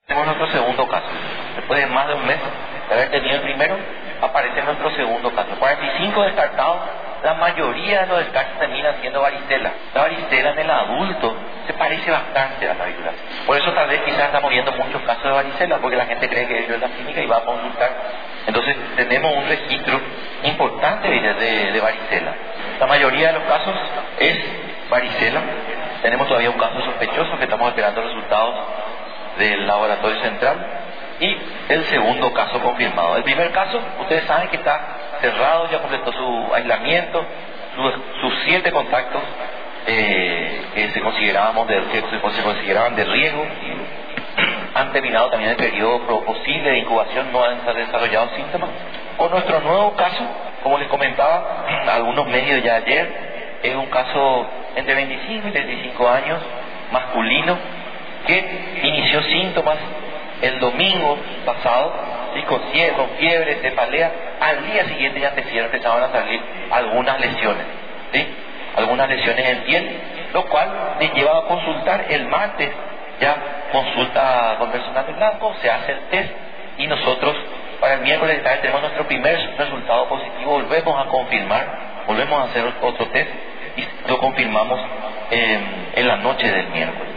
Tenemos nuestro segundo caso. Después de más de un mes de haber tenido el primero, aparece nuestro segundo caso. 45 descartados, la mayoría de los descartes terminan siendo varicela. La varicela en el adulto se parece bastante a la viruela. Por eso tal vez quizás estamos viendo muchos casos de varicela, porque la gente cree que es viruela clínica y va a consultar. Entonces tenemos un registro importante de varicela. La mayoría de los casos es varicela. Tenemos todavía un caso sospechoso que estamos esperando resultados del laboratorio central, y el segundo caso confirmado. El primer caso, ustedes saben que está cerrado, ya completó su aislamiento, sus 7 contactos que se consideraban de riesgo, han terminado también el periodo posible de incubación, no han desarrollado síntomas. Con nuestro nuevo caso, como les comentaba, algunos medios ya ayer, es un caso entre 25 y 35 años, masculino, que inició síntomas el domingo pasado, ¿sí? con fiebre, cefalea. Al día siguiente ya empezaban a salir algunas lesiones, ¿sí? Algunas lesiones en piel, lo cual me lleva a consultar el martes, ya consulta con personal de blanco, se hace el test, y nosotros para el miércoles de tarde tenemos nuestro primer resultado positivo, volvemos a confirmar, volvemos a hacer otro test y lo confirmamos en la noche del miércoles.